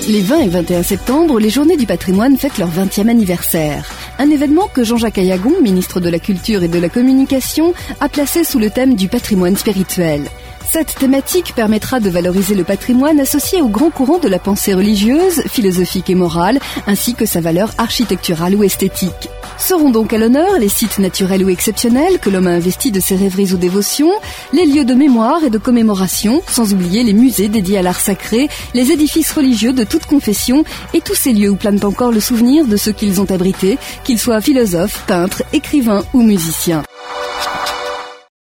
Les 20 et 21 septembre, les Journées du patrimoine fêtent leur 20e anniversaire. Un événement que Jean-Jacques Ayagon, ministre de la Culture et de la Communication, a placé sous le thème du patrimoine spirituel. Cette thématique permettra de valoriser le patrimoine associé aux grands courants de la pensée religieuse, philosophique et morale, ainsi que sa valeur architecturale ou esthétique. Seront donc à l'honneur les sites naturels ou exceptionnels que l'homme a investis de ses rêveries ou dévotions, les lieux de mémoire et de commémoration, sans oublier les musées dédiés à l'art sacré, les édifices religieux de toute confession et tous ces lieux où planent encore le souvenir de ceux qu'ils ont abrités, qu'ils soient philosophes, peintres, écrivains ou musiciens.